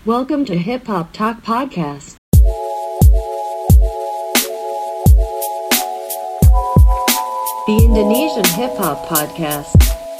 Welcome to Hip Hop Talk Podcast. The Indonesian Hip Hop Podcast.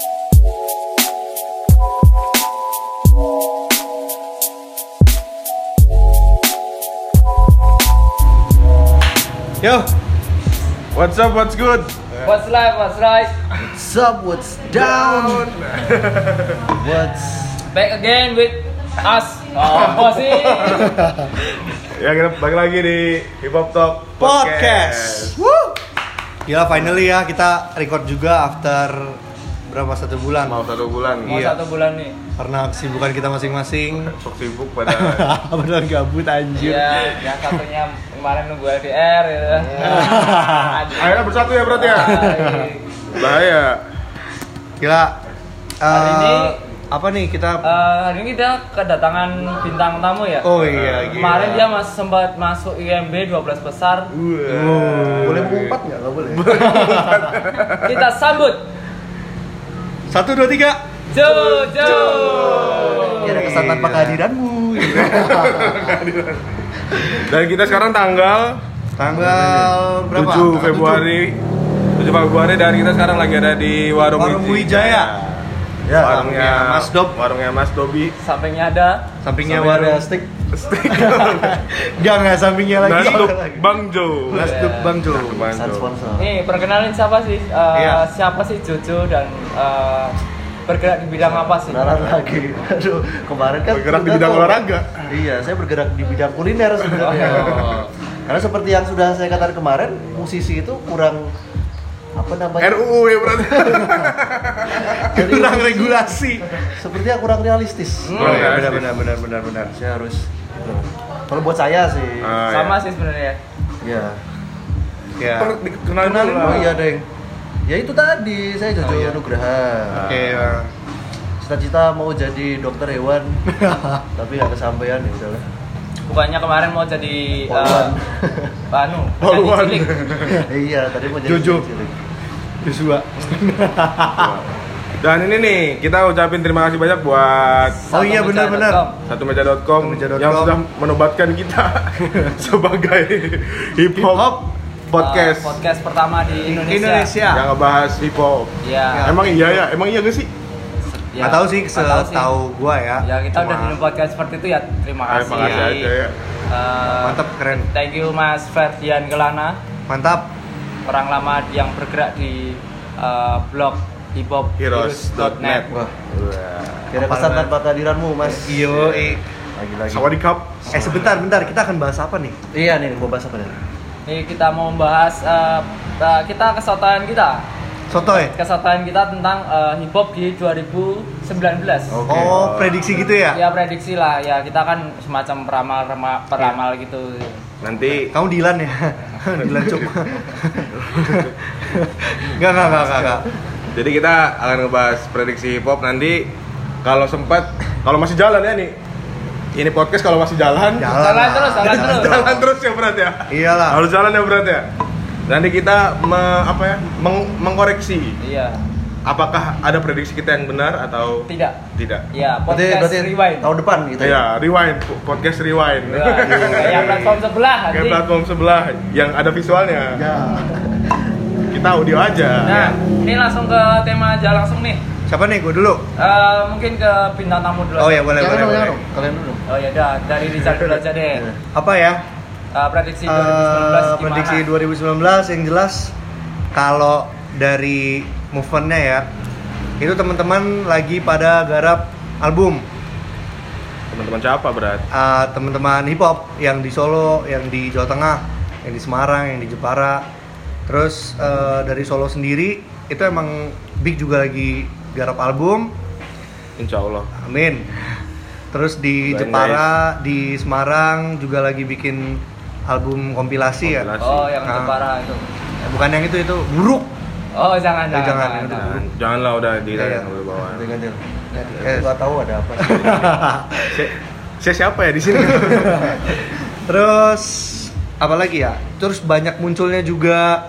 Yo, what's up, what's good? What's live, what's right? What's up, what's down? What's Back again with us. Oh, sih. Ya, kita balik lagi di Hip Hop Talk podcast? Woo! Gila, finally ya kita record juga after berapa, 1 bulan? Mau 1 bulan. Mau Iya. 1 bulan nih. Karena kesibukan kita masing-masing. Sok sibuk pada Beneran gabut anjir. Iya, yang satunya kemarin nunggu LDR gitu. akhirnya bersatu ya berarti ya. Bahaya. Gila. Hari ini apa nih kita? hari ini kita kedatangan bintang tamu ya. Oh iya, gila. Kemarin dia sempat masuk IMB 12 besar. Boleh mengumpat nggak? Nggak boleh. Kita sambut 1, 2, 3. Jojo. Ada kesan tanpa kehadiranmu. Dan kita sekarang tanggal berapa? 7 Februari dan kita sekarang lagi ada di Warung Wijaya. Ya, warungnya Mas Dob. Warungnya Mas Dobi. Sampingnya ada. Sampingnya Sampingnya wadah steak. Enggak sampingnya lagi. Nasduk Bang Jo. Nasduk Bang Jo. Bang Jo. Sponsor. Nih, perkenalin siapa sih? Iya. Siapa sih Jojo dan bergerak di bidang apa sih? Kenalan lagi. Aduh, kemarin kan Bergerak di kita bidang tuh- olahraga. Iya, saya bergerak di bidang kuliner sebenarnya. Oh. Karena seperti yang sudah saya katakan kemarin, musisi itu kurang apa namanya? RUU ya berarti. Jadi Kurang musisi regulasi. Sepertinya kurang realistis. Kurang realistis. Benar. Saya harus gitu. Kalau buat saya sih, Sama sih sebenarnya. ya. Ya. Kenalin dulu lah. Iya, Deng. Ya itu tadi, saya Jojo Nugraha. Oke, Cita-cita mau jadi dokter hewan, tapi nggak kesampaian, ya udahlah. Bukannya kemarin mau jadi Poluan. cilik. Iya, tadi mau jadi Jojo. cilik. Joshua. Dan ini nih, kita ucapin terima kasih banyak buat Oh iya, benar-benar. satumeja.com Satumeja.com. yang sudah menobatkan kita sebagai hip hop podcast Podcast pertama di Indonesia. yang ngebahas hip hop. Iya. Emang iya ya? Emang iya gak sih? Ya, Nggak tahu sih, nggak tahu sih. setahu gua ya. Ya kita udah Cuma- di podcast seperti itu ya. Terima kasih. Makasih aja ya. Mantap, keren. Thank you Mas Ferdian Kelana, Mantap. orang lama yang bergerak di blog hiphopheroes.net. Wah, Wah. kira kesan tanpa kehadiranmu, Mas. Iyo, Lagi-lagi. Sawadikap. Sebentar, kita akan bahas apa nih? Iya nih, mau bahas apa nih? Ini kita mau membahas kita kesotohan kita. Sotoy. Kesotohan kita tentang hip hop di 2019. Oke. Oh, prediksi gitu ya? Ya prediksi lah, ya kita kan semacam peramal gitu. Nanti Kamu Dilan ya? Dilan Cuk. Enggak. jadi kita akan ngebahas prediksi hip hop nanti kalau sempat, kalau masih jalan ya nih. Ini podcast kalau masih jalan. Jalan terus. Jalan terus ya berat ya. Iyalah. Harus jalan ya berat ya. Nanti kita mengkoreksi Iya. apakah ada prediksi kita yang benar atau Tidak. tidak. Ya, podcast rewind. tahun depan gitu Ya, rewind, podcast rewind. Ya, kayak platform sebelah Kayak nanti. platform sebelah yang ada visualnya. Ya. Kita audio aja. Nah, ini langsung ke tema aja langsung nih. Siapa nih? Gue dulu. Mungkin ke bintang tamu dulu. Oh ya, boleh. Kalian dulu. Oh ya udah, dari Rizal dulu aja deh. Apa ya? Prediksi 2019 gimana? Prediksi 2019 yang jelas kalau dari movementnya ya, itu teman-teman lagi pada garap album. Teman-teman siapa berat? Teman-teman hip hop yang di Solo, yang di Jawa Tengah, yang di Semarang, yang di Jepara. Terus dari Solo sendiri itu emang Big juga lagi garap album. Insya Allah. Amin. Terus di Doain, Jepara, di Semarang juga lagi bikin album kompilasi ya. Oh, yang Jepara itu. Bukan yang itu buruk. Oh, jangan. Janganlah udah di Iya. bawah. Ganti. Nggak tahu ada apa. Saya siapa ya di sini? Terus apa lagi ya? Terus banyak munculnya juga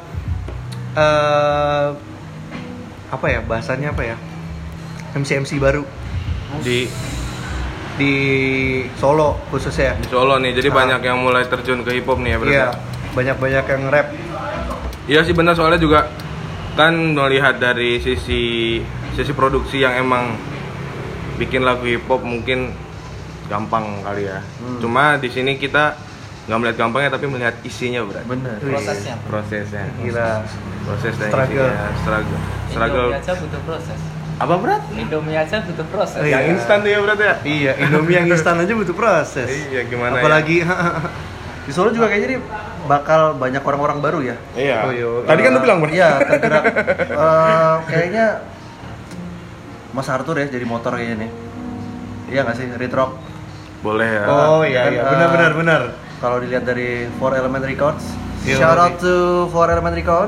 apa ya bahasanya apa ya? MC baru. Di di Solo khususnya. Di Solo nih, jadi banyak yang mulai terjun ke hip hop nih ya berarti. Iya, banyak yang rap. Iya sih benar, soalnya juga kan melihat dari sisi produksi yang emang bikin lagu hip hop mungkin gampang kali ya. Cuma di sini kita nggak melihat gampangnya tapi melihat isinya berarti. Bener. Prosesnya. Gila. Proses dan Struggle. isinya. Struggle. Indomie aja butuh proses. Apa berat? Indomie aja butuh proses. Iya. Yang instan tuh ya berarti ya? Iya, Indomie yang instan aja butuh proses. Iya, gimana Apalagi Di Solo juga kayaknya nih bakal banyak orang-orang baru ya. Iya. Oh, iya. Tadi kan lu bilang Bang. Iya, tergerak. Kayaknya Mas Arthur ya jadi motor kayaknya nih. Iya nggak sih, Ritrock. Boleh ya. Oh iya, Dan, benar. Kalau dilihat dari Four Element Records, Yo. shout out to Four Element Records.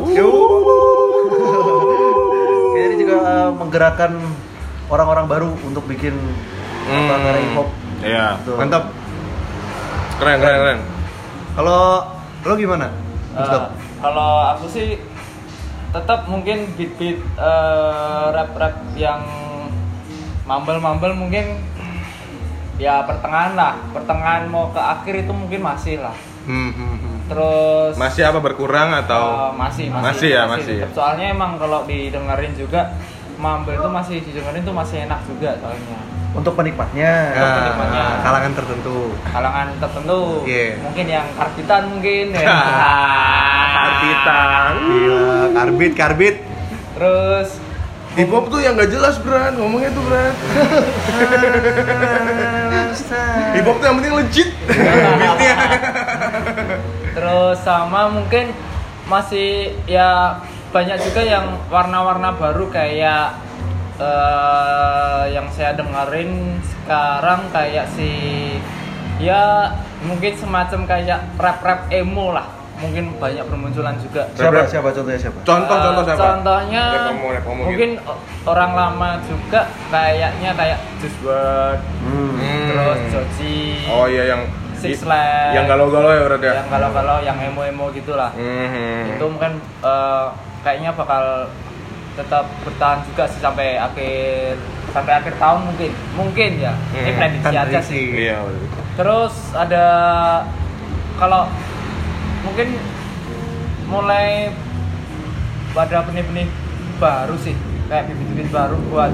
Kayaknya dia juga menggerakkan orang-orang baru untuk bikin karya hip hop. Iya. Tuh. Mantap. Keren. Kalau lo gimana? Kalau aku sih tetap mungkin beat rap yang mumble mungkin ya pertengahan mau ke akhir itu mungkin masih lah. Terus Masih apa berkurang atau masih ya, masih. tetap. Soalnya emang kalau didengerin juga mumble itu masih didengerin tuh masih enak juga soalnya. Untuk penikmatnya. penikmatnya. Kalangan tertentu. Kalangan tertentu, Yeah. mungkin yang karbitan mungkin ya. Karbitan. Gila, karbit. Terus Hip hop tuh yang nggak jelas Bran, ngomongnya tuh Bran. Hip hop tuh yang penting legit. Beatnya. Terus sama mungkin masih ya banyak juga yang warna-warna baru kayak yang saya dengerin sekarang kayak ya mungkin semacam kayak rap emo lah, mungkin banyak bermunculan juga. Siapa contohnya siapa? Contoh siapa? Contohnya Rap emo mungkin orang lama juga kayaknya kayak Juice WRLD, terus Joji. Oh iya yang Six Flags. yang galau-galau ya berarti ya. Yang galau-galau, yang emo-emo gitulah. Itu mungkin kayaknya bakal tetap bertahan juga sih sampai akhir tahun mungkin ya. Ini prediksi aja sih. Iya. Terus ada kalau mungkin mulai ada benih-benih baru sih, kayak bibit-bibit baru buat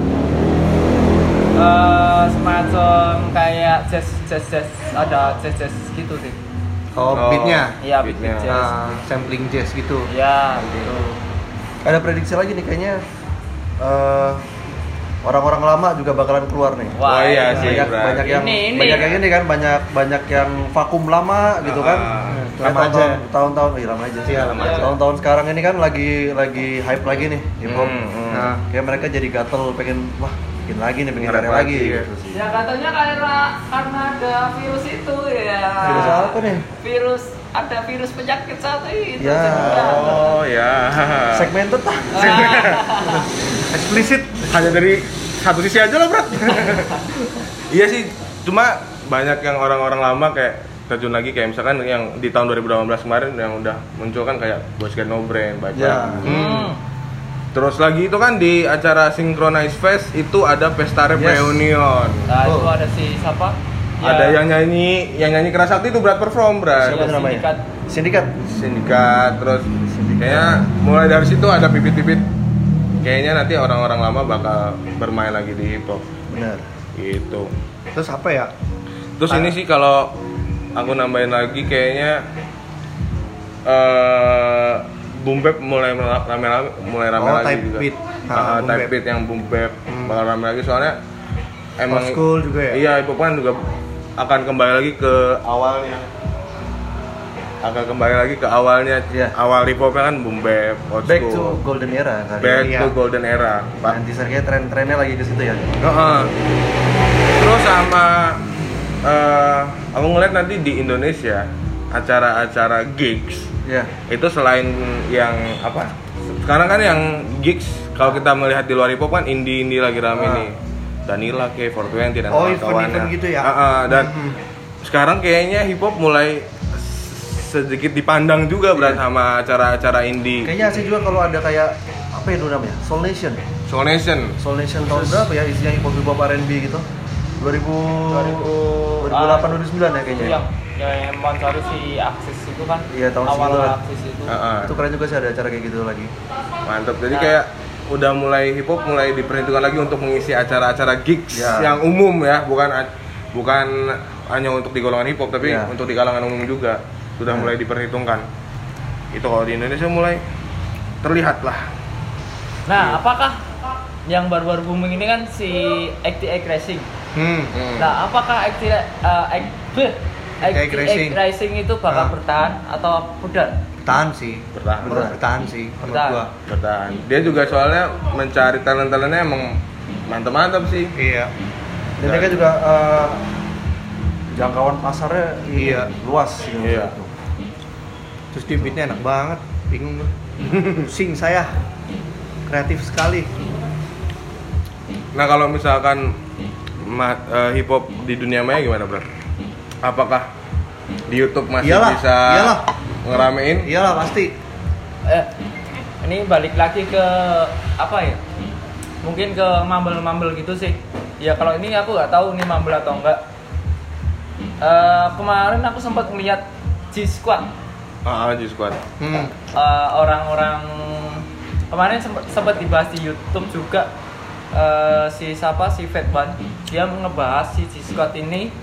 semacam kayak jazz ada jazz gitu sih. Oh, beatnya? Iya, beat jazz. Sampling jazz gitu. Iya, gitu. Ada prediksi lagi nih kayaknya orang-orang lama juga bakalan keluar nih. Wah, iya sih, banyak yang Ini. banyak yang ini kan banyak yang vakum lama gitu kan. Lama aja. Tahun-tahun lama aja sih. Iya, lama aja. Tahun-tahun sekarang ini kan lagi hype lagi nih hip hop. Nah, Kayak mereka jadi gatel pengen bikin lagi nih, pengen Nge-rap karya lagi lagi, gitu sih. Ya katanya karena ada virus itu ya. Virus apa nih? Ada virus penyakit satu itu. Ya. Oh ya. Segmented ah. eksplisit. Hanya dari satu sisi aja lah Bro. Iya sih, cuma banyak yang orang-orang lama kayak terjun lagi kayak misalkan yang di tahun 2018 kemarin yang udah muncul kan kayak Boys Get No Brain, baca. Ya. Terus lagi itu kan di acara Synchronize Fest itu ada pesta rap Yes. reunion. Nah, itu ada si siapa? Ada yang nyanyi keras sakti itu berat perform, Bro. Siapa namanya? Sindikat. Sindikat, terus kayaknya mulai dari situ ada bibit-bibit kayaknya nanti orang-orang lama bakal bermain lagi di hip hop Benar. gitu. Terus apa ya? Terus ini sih kalau aku nambahin lagi kayaknya boom bap mulai rame Oh, lagi type juga. beat. Boom Type bap. beat yang boom bap bakal rame lagi soalnya emang Old school juga ya? Iya, hip hop kan juga akan kembali lagi ke awalnya. Iya. Awal hip hopnya kan boom bap, old Back school. to golden era kali. Back Iya. to golden era. Pak. Nanti saya tren-trennya lagi ke situ ya. Heeh. Terus sama aku ngeliat nanti di Indonesia acara-acara gigs Iya. itu selain yang apa? Sekarang kan yang gigs kalau kita melihat di luar hip hop kan indie lagi rame nih. Danila kayak 420 dan Oh, kawan-kawannya. event-event gitu ya? Dan sekarang kayaknya hip hop mulai sedikit dipandang juga berat sama acara-acara indie. Kayaknya asik juga kalau ada kayak apa ya dulu namanya? Soul Nation. Soul Nation. Soul Nation tahun berapa ya isinya hip hop R&B gitu. 2008 2009 ya kayaknya. Yang sponsor si Axis itu kan. Iya, tahun awal segitu kan. Axis itu. Itu keren juga sih ada acara kayak gitu lagi. Mantap. Jadi kayak udah mulai hip hop mulai diperhitungkan lagi untuk mengisi acara-acara gigs yang umum ya, bukan hanya untuk di golongan hip hop tapi untuk di kalangan umum juga sudah mulai diperhitungkan. Itu kalau di Indonesia mulai terlihat lah. Nah, apakah yang baru-baru booming ini kan si XTX Racing. Nah, apakah XTX Racing itu bakal bertahan atau pudar? Bertahan sih. Bertahan sih menurut gua. Bertahan. Dia juga soalnya mencari talent-talentnya emang mantap-mantap sih. Iya. Dan mereka juga jangkauan pasarnya luas gitu. Iya. Terus di beatnya enak banget, bingung gua. Pusing saya. Kreatif sekali. Nah, kalau misalkan hip hop di dunia maya gimana, Bro? Apakah di YouTube masih bisa ngeramein? Iyalah pasti. Ini balik lagi ke apa ya? Mungkin ke mumble gitu sih. Ya kalau ini aku nggak tahu nih mumble atau enggak. Kemarin aku sempat melihat G Squad. G Squad. Orang-orang kemarin sempat dibahas di YouTube juga. Si Fat One dia ngebahas si G Squad ini.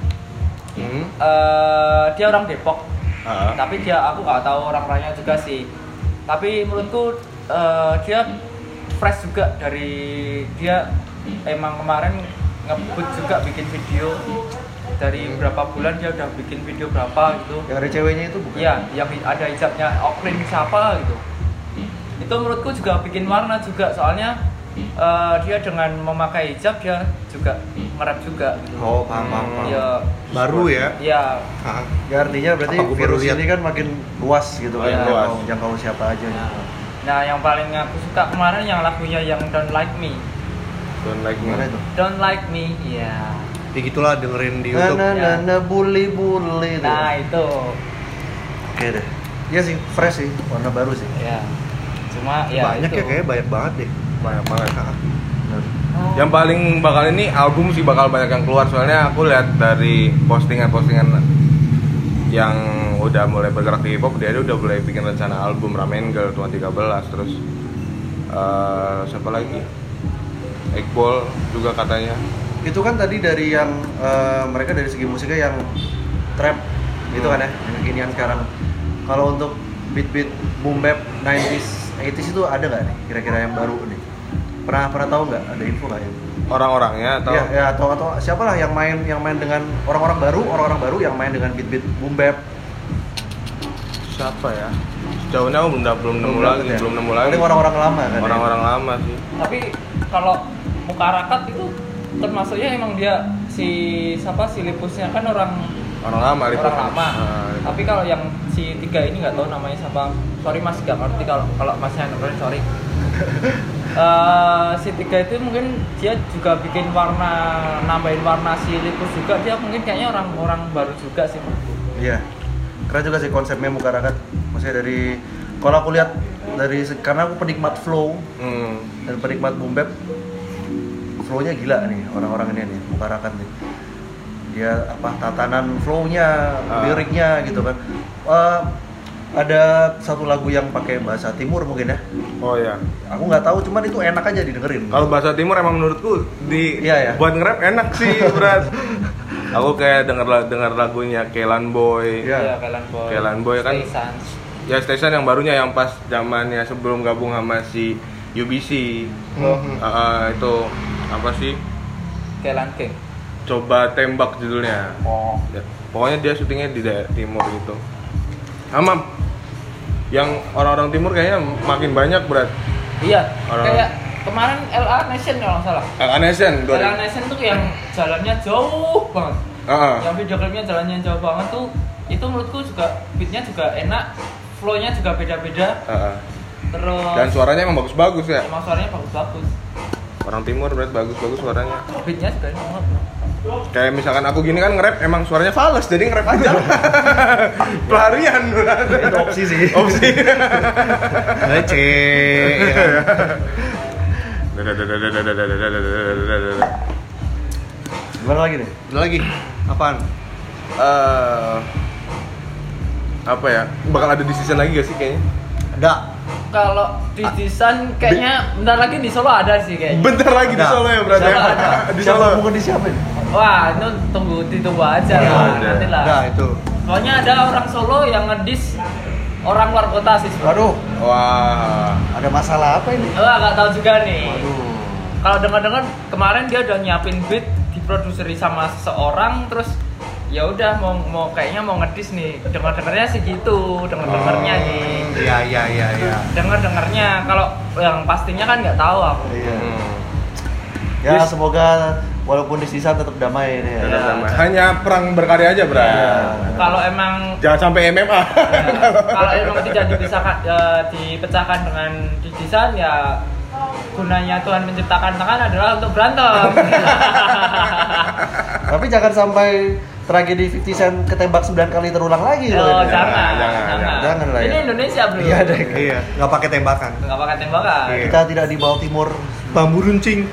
Dia orang Depok. Tapi aku nggak tahu orang-orangnya juga sih. Tapi menurutku dia fresh juga dari dia emang kemarin ngebut juga bikin video dari berapa bulan dia udah bikin video berapa gitu. Yang ada ceweknya itu bukan? Iya, yang ada hijabnya Oklin siapa gitu. Itu menurutku juga bikin warna juga soalnya dia dengan memakai hijab dia juga nge-rap juga gitu. Oh, paham. Ya, Baru ya? Iya. Ya artinya berarti virus ini kan makin luas gitu kan, jangkau siapa aja gitu. Nah, yang paling aku suka kemarin yang lagunya yang Don't Like Me. Don't Like Me. Gimana itu? Don't Like Me, iya. Ya gitulah dengerin di YouTube. Bully itu. Nah, itu. Oke deh. Iya sih, fresh sih, warna baru sih. Ya. Cuma ya Banyak itu. ya, kayaknya banyak banget deh. Banyak banget. Benar. Yang paling bakal ini album sih bakal banyak yang keluar soalnya aku lihat dari postingan-postingan yang udah mulai bergerak di hip hop dia udah mulai bikin rencana album Ramen Girl 2013 terus siapa lagi? Iqbal juga katanya. Itu kan tadi dari yang mereka dari segi musiknya yang trap gitu kan ya, yang kekinian sekarang. Kalau untuk beat-beat boom bap 90s, 80s itu ada nggak nih kira-kira yang baru nih? Pernah tahu nggak? Ada info nggak ya? Orang-orangnya atau atau siapalah yang main dengan orang-orang baru yang main dengan beat-beat boom bap. siapa ya? Sejauhnya aku belum nemu lagi. Paling orang-orang lama kan. Orang-orang lama sih. Tapi kalau Mukarakat itu termasuknya emang dia si Lipusnya kan orang lama. Tapi kalau yang si tiga ini nggak tahu namanya siapa. Sorry Mas, nggak ngerti kalau Masnya ngerti, sorry. Si tiga itu mungkin dia juga bikin nambahin warna si Lipus juga. Dia mungkin kayaknya orang baru juga sih. Iya. Keren juga sih konsepnya Mukarakat. Maksudnya dari kalau aku lihat karena aku penikmat flow dan penikmat boom bap, flow-nya gila nih orang-orang ini nih Mukarakat nih. Dia tatanan flow-nya, liriknya gitu kan. Ada satu lagu yang pakai bahasa Timur mungkin ya. Oh iya. Aku nggak tahu, cuman itu enak aja didengerin. Kalau bahasa Timur emang menurutku buat nge-rap enak sih, berat. Aku kayak denger lagunya Kelan Boy. Iya, Kelan Boy kan. Ya Station yang barunya yang pas zamannya sebelum gabung sama si UBC. Itu apa sih? Kelan King. Coba tembak judulnya. Ya, pokoknya dia syutingnya di daerah timur gitu. Yang orang-orang timur kayaknya makin banyak berat. Iya. Kayak kemarin LA Nation kalau nggak salah. LA Nation tuh yang jalannya jauh banget. Yang video klipnya jalannya jauh banget tuh, itu menurutku juga beatnya juga enak, flow-nya juga beda-beda. Terus. Dan suaranya emang bagus-bagus ya. Emang suaranya bagus-bagus. Orang timur berat bagus-bagus suaranya. Beatnya juga enak banget. Kayak misalkan aku gini kan nge-rap emang suaranya fals jadi nge-rap aja. Pelarian. Itu opsi sih. Gimana lagi nih? Ada lagi? Apaan? Apa ya? Bakal ada decision lagi gak sih kayaknya? Ada. Kalau di Disan kayaknya bentar lagi di Solo ada sih kayaknya. Bentar lagi di Ada. Solo ya berarti. Solo ada. Di Siapa Solo. mungkin di siapa nih? Wah, itu ditunggu aja Ya, lah, ada. nanti lah. Ada itu. Soalnya ada orang Solo yang ngedis orang luar kota sih. Waduh, Wah. ada masalah apa ini? Wah, nggak tahu juga nih. Waduh. Kalau dengar-dengar kemarin dia udah nyiapin beat diproduseri sama seseorang, terus ya udah mau kayaknya mau ngedis nih. Dengar-dengarnya sih gitu, dengar-dengarnya nih. Iya. Dengar-dengarnya, kalau yang pastinya kan nggak tahu aku. Iya. Hmm. Ya Yes. semoga walaupun di sisa tetap damai ini ya. Tetap Iya. damai. Hanya perang berkarya aja, Bra. Iya. Kalau emang Jangan sampai MMA. kalau emang tidak dipecahkan dengan didisan, ya gunanya Tuhan menciptakan tangan adalah untuk berantem. Tapi jangan sampai tragedi 50 Cent ketembak 9 kali terulang lagi loh Oh, ini. jangan. Jangan lah Ini ya. Indonesia, Bro. Iya deh. Iya, nggak pakai tembakan. Nggak pakai tembakan. Iya. Kita tidak di bawah timur. Bambu runcing.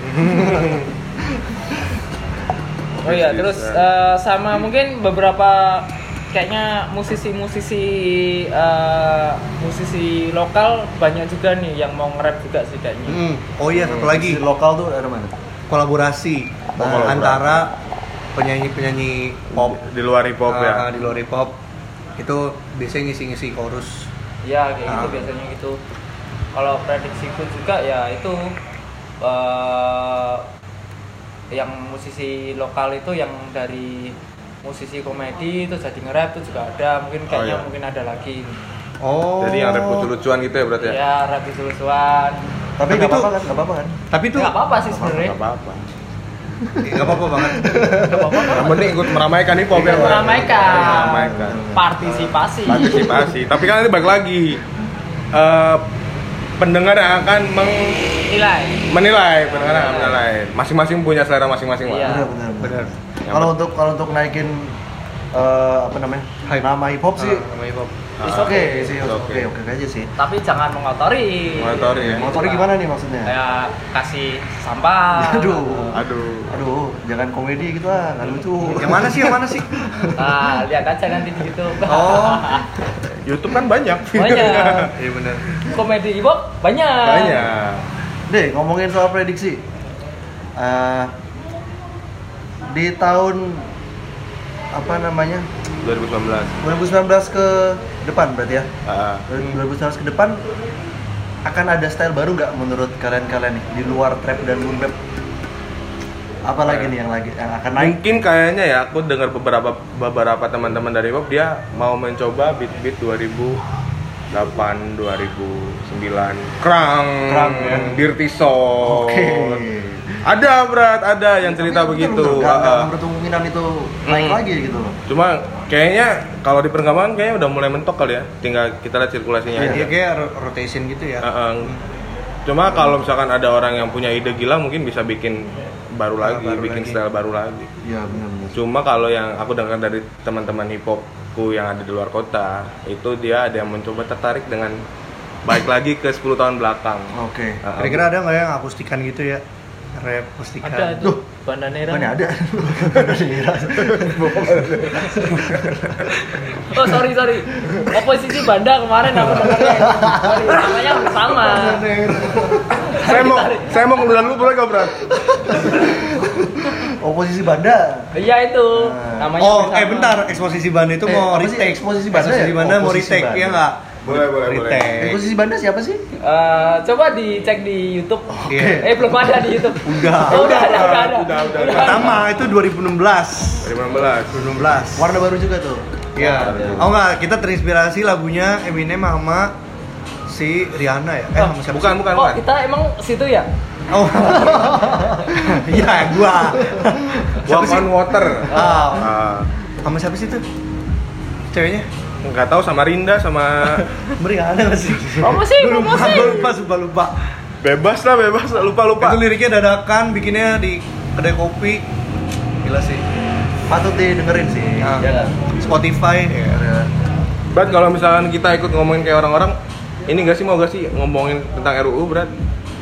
Oh iya, terus sama mungkin beberapa kayaknya musisi lokal banyak juga nih yang mau nge-rap juga sih kayaknya. Oh iya, satu lagi. Di lokal tuh ada mana? Kolaborasi kolaborasi. antara penyanyi-penyanyi pop Di luar hip hop ya. di luar hip hop itu biasanya ngisi-ngisi chorus. Iya, kayak gitu Ah. biasanya gitu. Kalau prediksiku juga ya itu yang musisi lokal itu yang dari musisi komedi itu jadi nge-rap itu juga ada, mungkin kayaknya iya. mungkin ada lagi. Oh. Jadi yang rap lucu-lucuan gitu ya berarti ya? Ya, rap lucu-lucuan. Tapi Tapi nggak itu- apa-apa kan? Nggak apa-apa kan? Tapi itu Nggak apa-apa sih sebenarnya. Nggak apa-apa. nggak apa-apa banget. Nggak apa-apa. Yang penting ikut meramaikan hip hop ya, Ikut Bra. meramaikan. Meramaikan. Partisipasi. Partisipasi. Tapi kan nanti balik lagi. Pendengar yang akan menilai, pendengar yang akan menilai. Masing-masing punya selera masing-masing, Pak. Iya. Benar. Benar. Kalau untuk naikin apa namanya? Hype. Nama hip hop sih. Sama hip hop. It's Oke sih, It's okay. oke aja sih. Tapi jangan mengotori. Mengotori ya. Motornya gimana nih maksudnya? Kayak kasih sampah. Aduh, jangan komedi gitu ah, nggak lucu. Yang mana sih? Yang mana sih? Ah, lihat aja nanti di YouTube. Oh. YouTube kan banyak. Banyak. Iya benar. Komedi hip hop banyak. Banyak. Deh, ngomongin soal prediksi. Di tahun apa namanya? 2019. 2019 ke depan berarti ya. Ah. 2019 ke depan akan ada style baru nggak menurut kalian nih di luar trap dan boom bap? Apa lagi nih yang akan naik? Mungkin kayaknya ya aku dengar beberapa teman-teman dari hip hop dia mau mencoba beat-beat 2008, 2009. Krang ya. Dirty Soul. Oke. Ada ada yang cerita Tapi begitu. Nggak menutup kemungkinan itu naik lagi gitu loh. Cuma kayaknya kalau di perkembangan kayaknya udah mulai mentok kali ya. Tinggal kita lihat sirkulasinya aja. Iya kayak rotation gitu ya. Cuma kalau misalkan ada orang yang punya ide gila mungkin bisa bikin baru lagi, baru bikin lagi. style baru lagi. Iya benar-benar. Cuma kalau yang aku dengar dari teman-teman hip hopku yang ada di luar kota, itu dia ada yang mencoba tertarik dengan balik lagi ke 10 tahun belakang. Oke. Kira-kira ada nggak yang akustikan gitu ya? Rap akustikan. Ada itu. Bandanera. Bukannya ada. Oh sorry. Oposisi Banda kemarin aku dengarnya. Sorry, namanya sama. Saya mau ngeludahan lu boleh gak, Bro? Oposisi Banda. Iya itu. Namanya Oh, sama. bentar. Eksposisi Banda itu mau apa sih? retake. Eksposisi Banda Eksposisi ya? Banda mau Oposisi retake, Banda. ya nggak? Boleh. Retake. Posisi Banda siapa sih? Coba dicek di YouTube. Iya. Belum ada di YouTube. Udah. Oh, udah ada. Udah. Pertama itu 2016. 2016. 2016. Warna baru juga tuh. Iya. Oh enggak, kita terinspirasi lagunya Eminem sama si Rihanna ya? Sama siapa? Bukan. Oh kita emang situ ya? Oh. Iya, gua. Walk on Water. Ah. Sama siapa sih itu? Ceweknya? Enggak tahu sama Rinda sama Rihanna nggak sih? Promosi. Gua lupa. bebas lah, lupa. Itu liriknya dadakan, bikinnya di kedai kopi. Gila sih. Patut didengerin sih. Nah, Ya. Spotify. Ya. Berat kalau misalkan kita ikut ngomongin kayak orang-orang, ini gak sih mau gak sih ngomongin tentang RUU, Berat?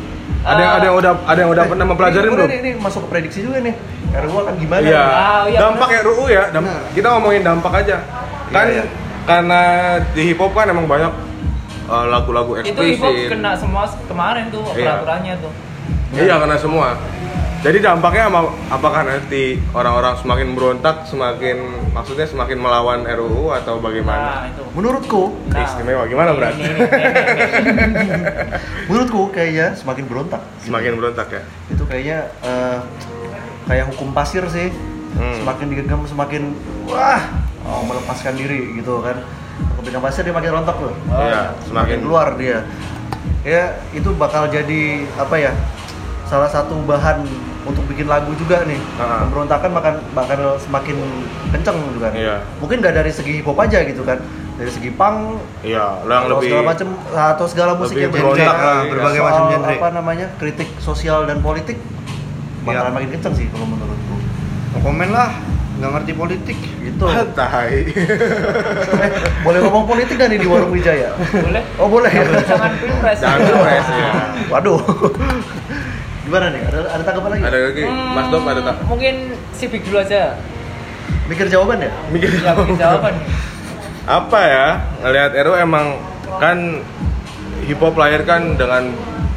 Ada yang udah pernah mempelajari belum? Ini masuk ke prediksi juga nih. RUU akan gimana? Iya. Iya, Dampak RUU ya. Kita ngomongin dampak aja. Kan Iya. karena di hip hop kan emang banyak lagu-lagu Itu hip hop eksplisit. kena semua kemarin tuh Iya. peraturannya tuh. Iya, kena semua. Jadi dampaknya apakah nanti orang-orang semakin berontak, maksudnya semakin melawan RUU atau Nah, bagaimana? itu. Menurutku, Istimewa gimana, Brat? Ini. menurutku kayaknya semakin berontak. Semakin berontak ya. Itu kayaknya kayak hukum pasir sih. Semakin digenggam semakin mau melepaskan diri gitu kan. Kepegang pasir dia makin rontok loh. Iya, Semakin keluar dia. Ya itu bakal jadi apa ya? Salah satu bahan untuk bikin lagu juga nih. Pemberontakan bakal semakin kenceng gitu kan. Iya. Mungkin nggak dari segi hip hop aja gitu kan. Dari segi punk Iya, lo yang atau lebih segala macam atau segala musik lebih yang berontak bergenre, lah, berbagai soal macam genre. apa namanya kritik sosial dan politik bakalan Iya. makin kenceng sih kalau menurutku. Mau komen lah, nggak ngerti politik. Gitu. tai. Boleh ngomong politik kan nih di Warung Wijaya? Boleh. Oh boleh ya. Jangan pilpres. Jangan pilpres ya. Waduh. Gimana nih? Ada tanggapan lagi? Ada lagi, Mas Dom ada tak? Mungkin sibik dulu aja. Mikir jawaban ya? Mikir Ya, bikin jawaban. apa ya? Ngelihat RUU emang kan hip hop lahir kan dengan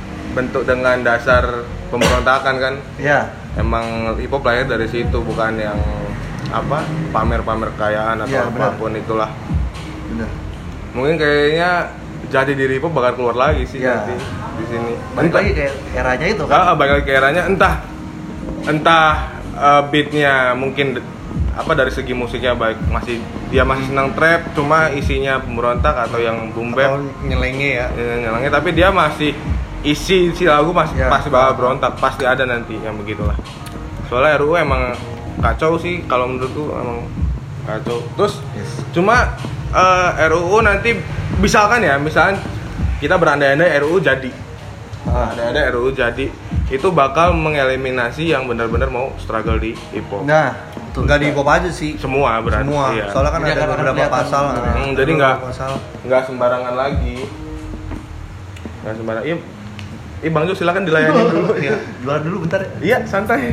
dasar pemberontakan kan. Iya. Emang hip hop lahir dari situ, bukan yang pamer-pamer kekayaan atau Iya, benar. apapun itulah. Bener. Mungkin kayaknya jadi diri hip hop bakal keluar lagi sih Iya. nanti di sini. Balik lagi kayak eranya itu kan? Balik lagi ke eranya, entah beatnya mungkin dari segi musiknya baik, dia masih senang trap, cuma isinya pemberontak atau yang boom Atau bap nyelenge ya. nyelangnya, tapi dia masih isi lagu pasti Ya. bakal berontak, pasti ada nanti yang begitulah. Soalnya RUU emang kacau sih kalau menurutku, emang kacau. Terus cuma RUU nanti misalkan kita berandai-andai RUU jadi, ada RUU jadi, itu bakal mengeliminasi yang benar-benar mau struggle di hip hop. Nah, betul. Nggak di hip hop aja sih. Semua berarti. Semua. Iya. Soalnya kan Jadi ada akan beberapa kelihatan. pasal. Jadi Ada nggak- beberapa pasal. Nggak sembarangan lagi. Nggak sembarangan. Bang Jo silakan dilayani dulu. Iya. Jualan dulu bentar ya. Iya, santai.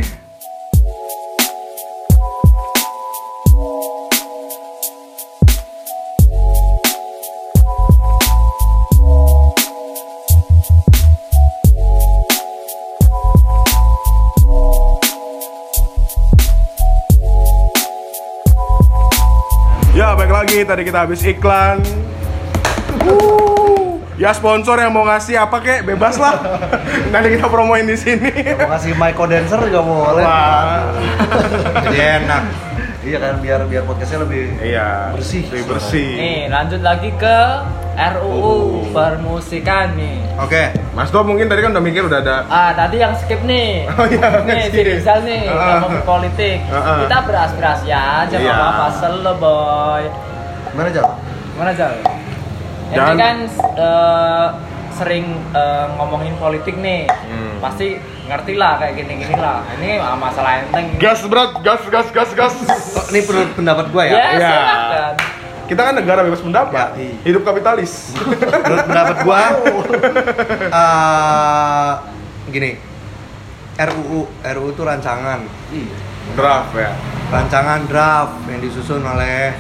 Ya, baik lagi, tadi kita habis iklan. Ya, sponsor yang mau ngasih apa kek, bebas lah. Nanti kita promoin di sini. Mau kasih mic condenser juga boleh. Wah. Jadi enak. Iya kan biar podcastnya lebih Iya, bersih. lebih bersih. Nih, lanjut lagi ke RUU permusikan nih. Oke. Mas Dom mungkin tadi kan udah mikir udah ada. Tadi yang skip nih. Oh iya, Nih, si skip. Rizal nih, ngomong politik. Kita beraspirasi aja, nggak Iya. apa-apa, selo boy. Gimana Jal? Gimana Jal? Ini Jangan- kan sering ngomongin politik nih. Pasti ngerti lah kayak gini-gini lah. Ini masalah enteng. Gas berat, gas. Oh, ini menurut pendapat gua ya. Ya, Iya. silakan. Kita kan negara bebas pendapat, Ya, iya. hidup kapitalis. Menurut pendapat gua gini. RUU itu rancangan. Iya. Draft ya. Rancangan draft yang disusun oleh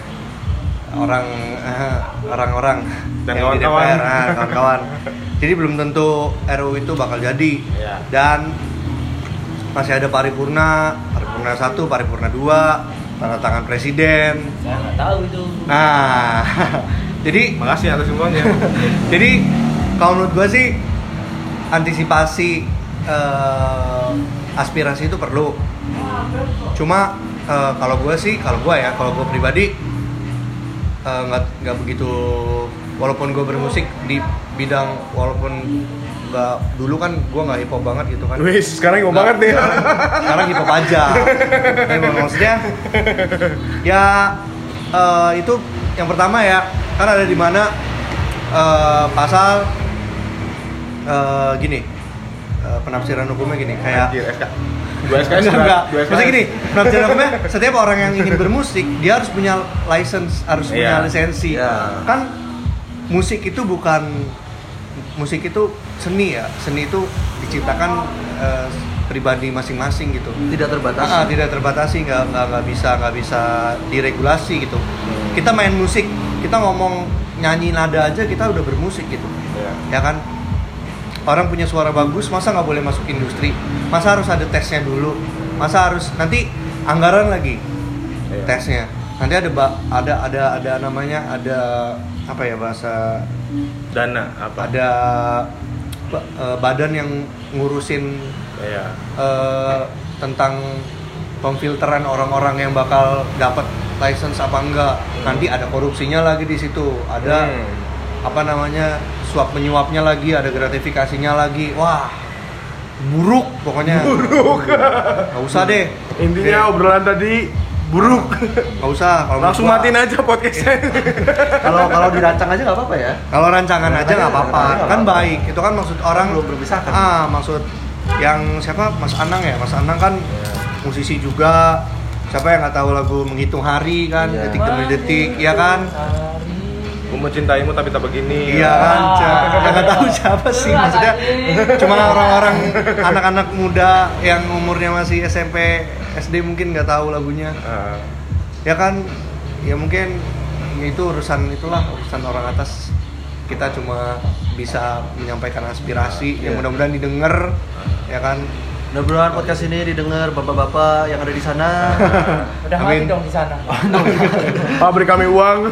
orang-orang Dan yang di kawan-kawan. DPR, kawan-kawan. Jadi belum tentu RUU itu bakal jadi. Iya. Dan masih ada paripurna 1, paripurna 2, tanda tangan presiden. Saya nggak tahu itu. Nah, jadi Makasih atas infonya. jadi kalau menurut gua sih antisipasi aspirasi itu perlu. Cuma kalau gua pribadi nggak begitu, walaupun gue bermusik di bidang, walaupun nggak, dulu kan gue nggak hip hop banget gitu kan. Wis, sekarang mau banget nih. Sekarang hip hop aja. Maksudnya ya itu yang pertama ya, kan ada di mana pasal gini, penafsiran hukumnya gini kayak Anjir, SK. 2 SKS enggak. Maksudnya gini, penafsiran hukumnya setiap orang yang ingin bermusik dia harus punya license, harus punya Iya. lisensi. Iya. Kan musik itu seni ya. Seni itu diciptakan pribadi masing-masing gitu. Tidak terbatasi. Tidak terbatasi, nggak bisa diregulasi gitu. Kita main musik, kita ngomong nyanyi nada aja kita udah bermusik gitu, ya kan? Orang punya suara bagus, masa nggak boleh masuk industri? Masa harus ada tesnya dulu? Masa harus nanti anggaran lagi tesnya? Nanti ada namanya ada apa ya bahasa dana apa? Ada badan yang ngurusin tentang pemfilteran orang-orang yang bakal dapat license apa enggak. Nanti ada korupsinya lagi di situ, ada apa namanya suap menyuapnya lagi, ada gratifikasinya lagi. Wah, buruk pokoknya. Nggak usah deh. Intinya obrolan tadi buruk. Nggak usah. Langsung matiin aja podcastnya. Kalau dirancang aja nggak apa-apa ya. Kalau rancangan aja nggak apa-apa. Kan baik. Itu kan maksud orang belum berpisahkan. Maksud yang siapa? Mas Anang ya. Mas Anang kan musisi juga. Siapa yang nggak tahu lagu Menghitung Hari kan, detik demi detik, ya kan? Aku mencintaimu tapi tak begini. Iya kan? Nggak tahu siapa sih maksudnya. Cuma orang-orang anak-anak muda yang umurnya masih SMP, SD mungkin nggak tahu lagunya. Ya kan? Ya mungkin itu urusan orang atas. Kita cuma bisa menyampaikan aspirasi yang mudah-mudahan didengar, ya kan? Mudah-mudahan podcast ini didengar bapak-bapak yang ada di sana. Udah mati dong di sana. Pabrik kami uang.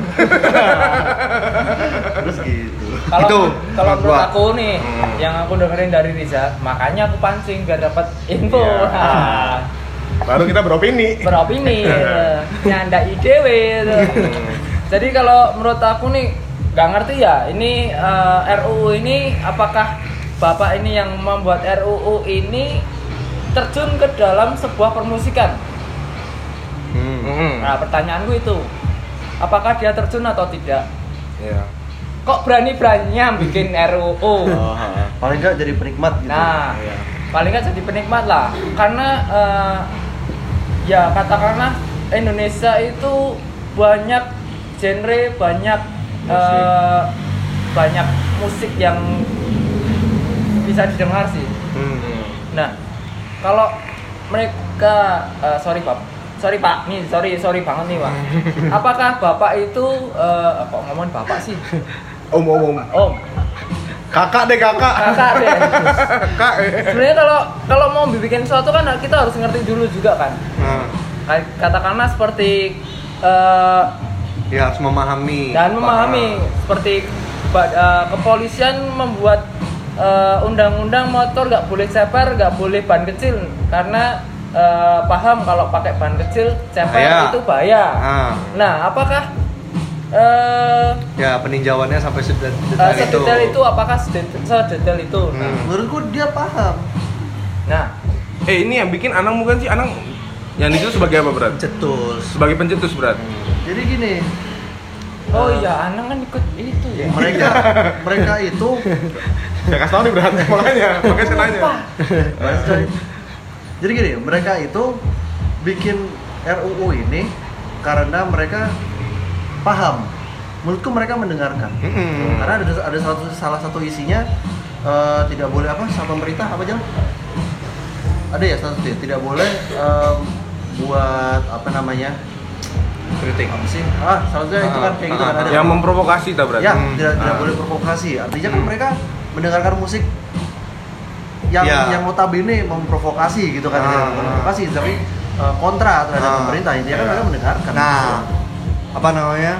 Terus gitu. Kalau menurut aku nih, yang aku dengerin dari Riza, makanya aku pancing biar dapat info. Baru kita beropini. Nyanda IDW. Jadi kalau menurut aku nih, nggak ngerti ya, ini RUU ini apakah Bapak ini yang membuat RUU ini terjun ke dalam sebuah permusikan? Nah, pertanyaanku itu, apakah dia terjun atau tidak? Kok berani-beraninya bikin RUU? Paling nggak jadi penikmat gitu. Nah, paling nggak jadi penikmat lah, karena ya katakanlah Indonesia itu banyak genre, banyak musik yang bisa didengar sih. Nah, kalau mereka sorry Pak, nih sorry banget nih Pak. Apakah Bapak itu kok ngomongin Bapak sih? Om. Kakak deh. Sebenarnya kalau mau bikin sesuatu kan kita harus ngerti dulu juga kan. Katakanlah seperti ya harus memahami. Seperti kepolisian membuat undang-undang motor nggak boleh ceper, nggak boleh ban kecil karena paham kalau pakai ban kecil ceper itu bahaya. Nah, apakah ya peninjauannya sampai sedetail itu apakah sedetail itu? Nah, menurutku dia paham. Nah, ini yang bikin Anang bukan sih? Anang yang itu sebagai apa berat? Pencetus. Sebagai pencetus berat. Jadi gini. Oh iya, Anang kan ikut itu ya. Mereka itu Saya kasih tau nih berat, makanya saya nanya. Jadi gini, mereka itu bikin RUU ini karena mereka paham. Menurutku mereka mendengarkan. Karena ada salah satu isinya tidak boleh sama pemerintah apa aja? Ada ya satu tidak boleh buat apa namanya? Kritik. Apa sih? Selanjutnya itu kan kayak gitu kan ada. Yang memprovokasi tak berarti? Ya, tidak boleh provokasi. Artinya kan mereka mendengarkan musik yang notabene memprovokasi gitu kan, memprovokasi tapi kontra terhadap pemerintah. Intinya kan mereka mendengarkan. Nah, apa namanya?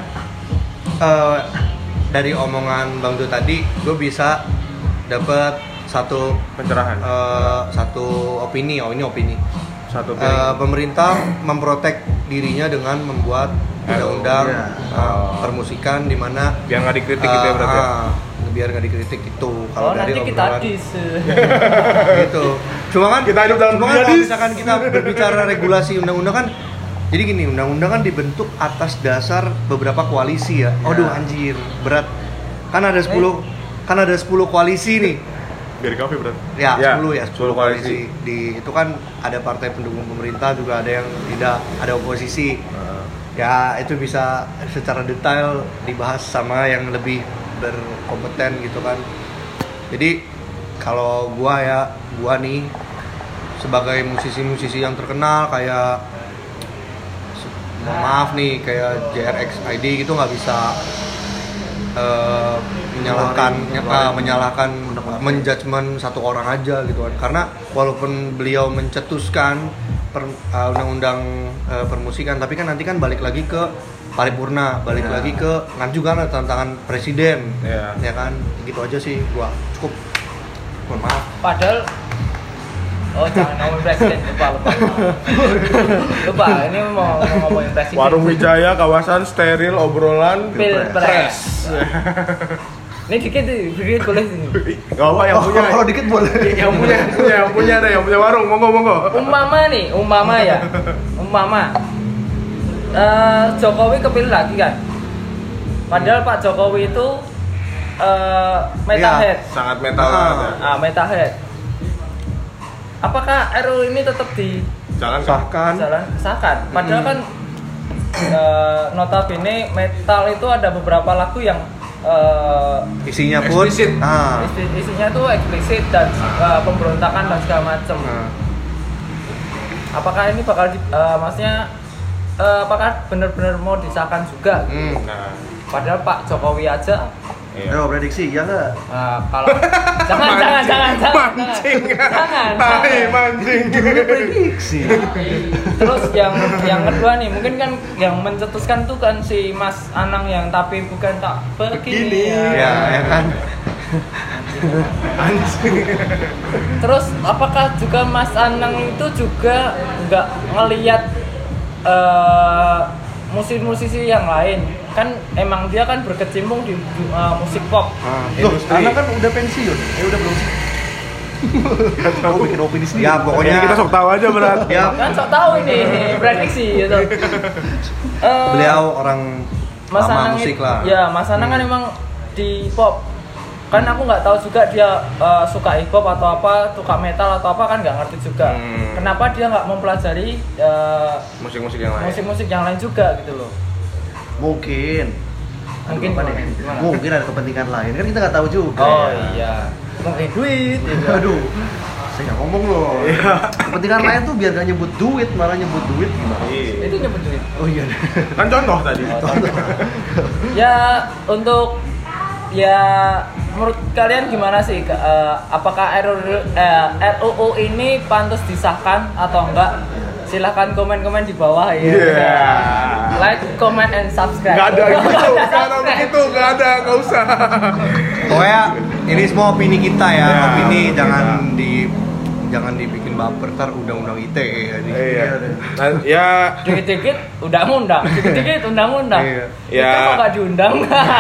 Dari omongan Bang Du tadi, gue bisa dapat satu pencerahan, satu opini. Ini opini. Satu pemerintah memprotek dirinya dengan membuat undang-undang permusikan di mana biar nggak dikritik gitu ya berarti. Biar nggak dikritik itu. Kalau dari nanti kita dis. Gitu. Cuma kan kita hidup dalam dunia kalau misalkan kita berbicara regulasi undang-undang kan, jadi gini, undang-undang kan dibentuk atas dasar beberapa koalisi ya. Aduh anjir, berat. Kan ada 10 koalisi nih. Biar kafe berat. Ya, 10 koalisi. Itu kan ada partai pendukung pemerintah, juga ada yang tidak, ada oposisi. Ya, itu bisa secara detail dibahas sama yang lebih berkompeten gitu kan. Jadi kalau gua nih sebagai musisi-musisi yang terkenal kayak maaf nih kayak JRX ID gitu nggak bisa menyalahkan menjudgment satu orang aja gitu kan, karena walaupun beliau mencetuskan undang-undang permusikan, tapi kan nanti kan balik lagi ke paripurna, lagi ke juga ada tantangan presiden, ya kan, gitu aja sih gua cukup. Mohon maaf. Padahal jangan ngomongin presiden, lupa ini mau ngomongin presiden. Warung Wijaya, kawasan steril, obrolan Pilpres. Ini dikit boleh sih. Gak apa yang punya. Kalau dikit boleh. yang punya ada yang punya warung, monggo. Umpama Jokowi kepilih lagi kan. Padahal Pak Jokowi itu metalhead. Sangat metal banget. Metalhead. Apakah RUU ini tetap Sahkan. sahkan? Padahal kan notabene metal itu ada beberapa lagu yang Isinya pun eksplisit. Isinya tuh eksplisit dan pemberontakan dan segala macem. Apakah ini bakal maksudnya apakah benar-benar mau disahkan juga? Padahal Pak Jokowi aja. Iya. Prediksi ya nggak? Kalau jangan. Mancing. Prediksi. Terus yang kedua nih, mungkin kan yang mencetuskan tuh kan si Mas Anang yang tapi bukan tak begini. Ya kan. Terus apakah juga Mas Anang itu juga nggak ngelihat musisi-musisi yang lain? Kan emang dia kan berkecimpung di musik pop. Karena kan udah pensiun. Udah belum sih? Mau bikin opini sendiri. Ya pokoknya kita sok tahu aja berat. Ya Kan sok tahu ini prediksi gitu. beliau orang Mas lama Anang musik lah. Ya, Mas Anang kan emang di pop. Kan aku nggak tahu juga dia suka hip hop atau apa, suka metal atau apa, kan nggak ngerti juga. Kenapa dia nggak mempelajari Musik-musik yang lain. musik-musik yang lain juga gitu loh? Mungkin Gimana? Mungkin ada kepentingan lain, kan kita nggak tahu juga. Oh iya, mungkin duit. Aduh, saya nggak ngomong loh. Kepentingan lain tuh biar nggak nyebut duit, malah nyebut duit gimana? Itu nyebut duit. Oh iya. Kan contoh tadi. Ya untuk menurut kalian gimana sih? Apakah RUU ini pantas disahkan atau enggak? Silahkan komen-komen di bawah ya. Like, comment, and subscribe. Gak ada gitu, gak usah. Pokoknya ini semua opini kita ya. Opini jangan dibikin baper, ntar undang-undang ITE Ya, Dikit-dikit undang-undang. Iya. Kita kok gak diundang?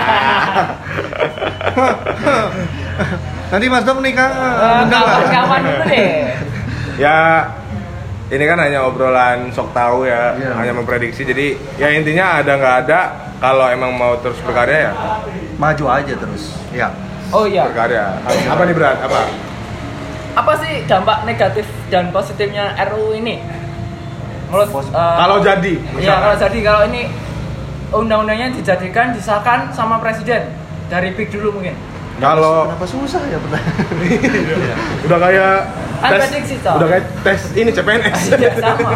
Nanti Mas Dom nikah undang lah. Kawan dulu deh. Ya ini kan hanya obrolan sok tahu ya, hanya memprediksi. Jadi ya intinya ada nggak ada, kalau emang mau terus berkarya ya Maju aja terus. Ya. Oh iya. berkarya. Apa nih berat? Apa sih dampak negatif dan positifnya RUU ini? Menurut Kalau jadi, iya, kalau ini undang-undangnya disahkan sama presiden dari PIK dulu mungkin. Kalau Kenapa susah ya udah kayak prediksi, udah kayak tes ini CPNS. Iya, sama.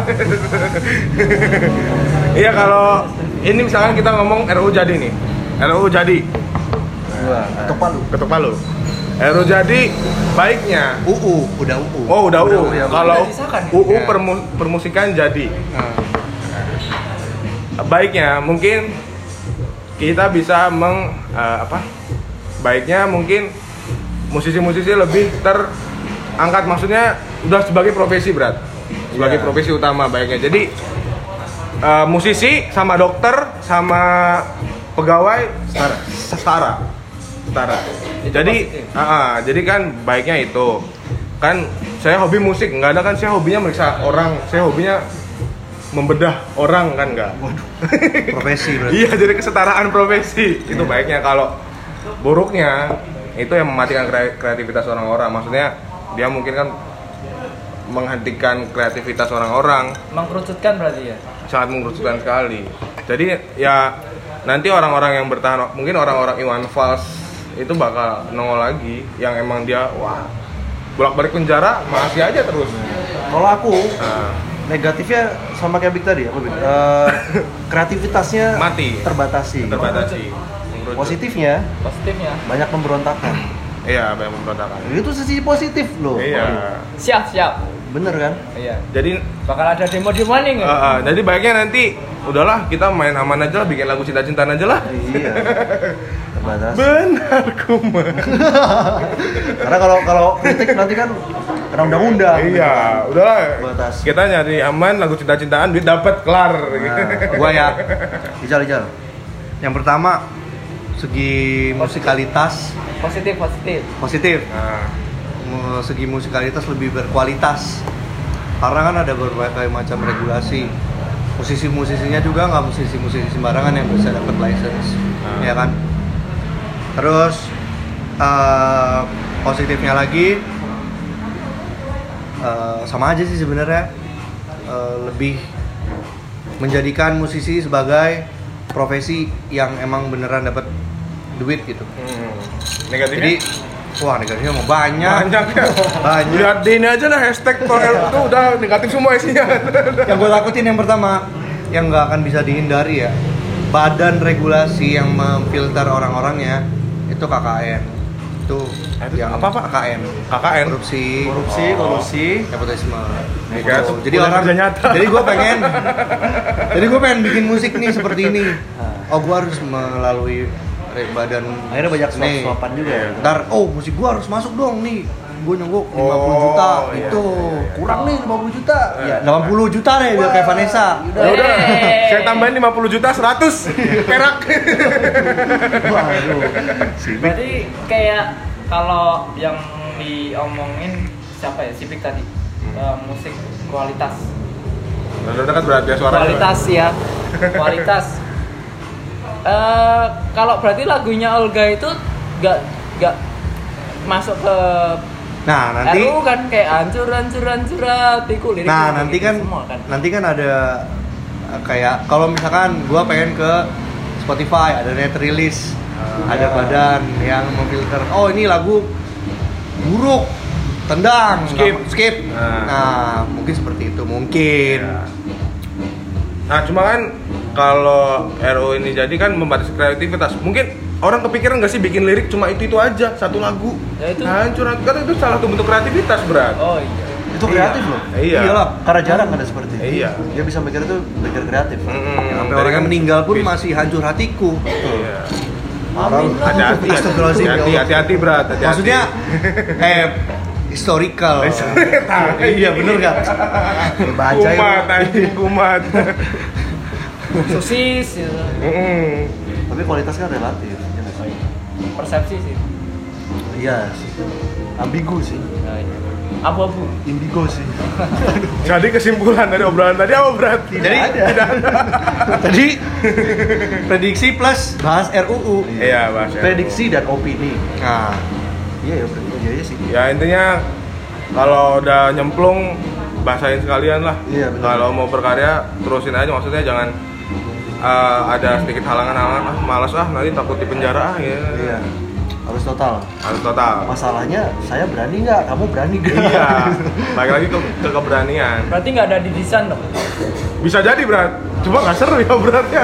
Iya, kalau ini misalkan kita ngomong RUU jadi nih, RUU jadi, ketuk palu. RUU jadi baiknya Udah UU. Oh, udah UU. ya. Kalau Udah disahkan, ya? UU permusikan jadi. Baiknya mungkin kita bisa baiknya mungkin musisi-musisi lebih terangkat, maksudnya udah sebagai profesi berat. Sebagai profesi utama baiknya. Jadi musisi sama dokter sama pegawai setara. Jadi kan baiknya itu. Kan saya hobi musik, nggak ada kan saya hobinya meriksa orang, saya hobinya membedah orang kan nggak. Profesi berarti. Iya, jadi kesetaraan profesi. Itu baiknya. Kalau buruknya itu yang mematikan kreativitas orang-orang. Maksudnya dia mungkin kan menghentikan kreativitas orang-orang. Mengkerucutkan berarti ya? Sangat mengkerucutkan sekali. Jadi ya nanti orang-orang yang bertahan, mungkin orang-orang Iwan Fals itu bakal nongol lagi, yang emang dia bolak-balik penjara masih aja terus. Kalau aku negatifnya sama kayak Big tadi apa Big? Kreativitasnya Mati. terbatasi. Positifnya banyak pemberontakan. Iya, banyak pemberontakan. Itu sisi positif loh. Iya. Siap. Bener kan? Iya. Jadi Bakal ada demo-demo nih nggak? jadi baiknya nanti udahlah kita main aman aja lah, bikin lagu cinta-cintaan aja lah. Iya. Terbatas. Benar Kuma. Karena kalau kritik nanti kan kena undang-undang. Iya, udahlah. Terbatas. Kita nyari aman, lagu cinta-cintaan, duit dapat kelar. Gua ya. Ijal. Yang pertama segi musikalitas Positif. Segi musikalitas lebih berkualitas karena kan ada berbagai macam regulasi. Musisi-musisinya juga nggak musisi-musisi sembarangan yang bisa dapat license, ya kan. Terus positifnya lagi sama aja sih sebenarnya, lebih menjadikan musisi sebagai profesi yang emang beneran dapat duit gitu. Negatifnya? Jadi wah, negatifnya mau banyak ya. banyak. Lihat di ini aja dah hashtag itu udah negatif semua isinya. Yang gue takutin yang pertama, yang nggak akan bisa dihindari ya, badan regulasi yang memfilter orang-orangnya itu KKN. Itu yang apa? KKN? korupsi, nepotisme. Ya, Gitu. Jadi orang, jadi gue pengen bikin musik nih seperti ini. Oh, gue harus melalui badan. Akhirnya banyak nih. suap-suapan juga ya. Ntar, gue gue harus masuk dong nih. Gue nyonggok 50 juta gitu. Kurang nih 50 juta. Ya, 80 juta nih biar kayak Vanessa. Ya udah, saya tambahin 50 juta 100 perak. Waduh. Berarti kayak kalau yang diomongin siapa ya, Sipik tadi, musik kualitas. Udah dekat berarti ya suaranya. Kualitas. Kalau berarti lagunya Olga itu nggak masuk ke nanti RU kan, kayak hancur hatiku lirik. nanti kan semua kan. nanti kan ada kayak kalau misalkan gua pengen ke Spotify ada net release, ada badan yang memfilter. Oh, ini lagu buruk, tendang, skip. Nah, mungkin seperti itu mungkin. Nah, cuma kan kalau RU ini jadi kan membatasi kreativitas. Mungkin orang kepikiran nggak sih bikin lirik cuma itu aja satu lagu. Ya itu. Hancur kan itu salah satu bentuk kreativitas, Brat. Oh iya. Itu kreatif loh. Iya. Iyalah. Karena jarang ada seperti itu. Iya. Dia bisa mikir itu mikir kreatif. Sampai orang yang meninggal pun masih hancur hatiku. Iya. Hati-hati, hati-hati, Brat. Hati-hati. Maksudnya historical. Iya, bener gak? Baca kumat. Sosis gitu. Tapi kualitas kan relatif. Ya nggak sih? Persepsi sih. Iya sih. Ambigu sih. Abu-abu. Indigo sih. Jadi kesimpulan dari obrolan tadi apa, Brat? Jadi tadi prediksi plus bahas RUU. Iya, bahas RUU. Prediksi dan opini. Nah, Iya ya, iya sih. Ya intinya kalau udah nyemplung bahasain sekalian lah. Iya, benar. Kalau mau berkarya terusin aja, maksudnya jangan ada sedikit halangan malas nanti takut di penjara ya. Iya. Harus total. Masalahnya saya berani nggak? Kamu berani nggak? Iya. Balik lagi ke keberanian. Berarti nggak ada didisan dong. Bisa jadi, Brat. Cuma nggak seru ya beratnya.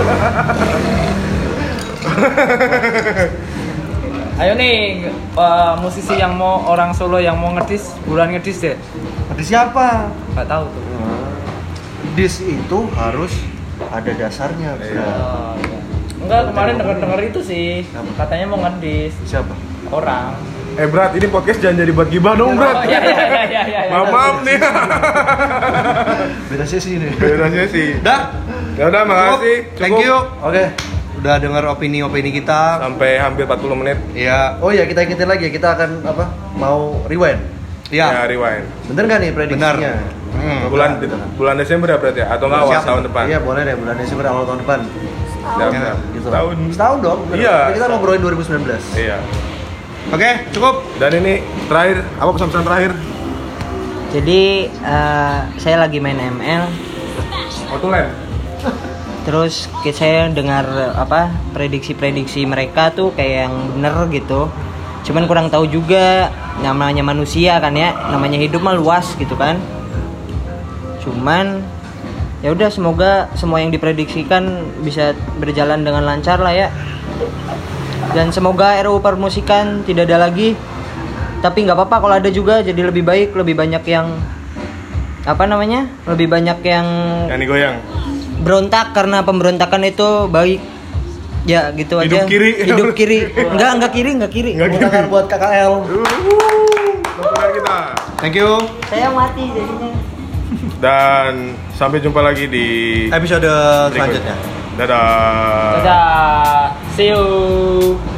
Ayo nih, musisi yang mau orang Solo yang mau ngedis, buruan ngedis deh. Ngedis siapa? Nggak tahu tuh. Dis itu harus ada dasarnya. Iya. Oh, iya. Enggak, kemarin denger itu sih. Katanya mau ngedis Siapa? orang. Brat, ini podcast jangan jadi buat gibah dong, Brat. Oh, iya. Maaf nih. Beda sesi nih. Bedanya sih. dah. Ya udah, makasih. Thank you. Oke. Udah dengar opini-opini kita. Sampai hampir 40 menit. Iya. Oh iya, kita ingetin lagi ya, kita akan mau rewind. Ya, Iya. rewind. Bener nggak nih prediksinya? Bulan Desember ya, Brat ya? Atau enggak awal tahun depan? Iya boleh deh, bulan Desember awal tahun depan. Siap. Gitu. Setahun. Setahun dong. bener. Iya. Kita ngobrolin 2019. Iya. Oke, cukup. Dan ini terakhir, apa pesan-pesan terakhir? Jadi saya lagi main ML, Otulen. terus saya dengar prediksi-prediksi mereka tuh kayak yang bener gitu. Cuman kurang tahu juga, namanya manusia kan ya, namanya hidup mah luas gitu kan. Cuman ya udah, semoga semua yang diprediksikan bisa berjalan dengan lancar lah ya. Dan semoga RUU permusikan tidak ada lagi. Tapi nggak apa-apa kalau ada juga, jadi lebih baik, lebih banyak yang lebih banyak yang digoyang, berontak, karena pemberontakan itu baik. Ya gitu hidup aja. Kiri. Hidup kiri. Enggak kiri. Tepuk buat KKL. Tepuk kita. Thank you. Saya mati jadinya. Dan sampai jumpa lagi di Episode berikutnya. selanjutnya. Dadah. Dadah. See you.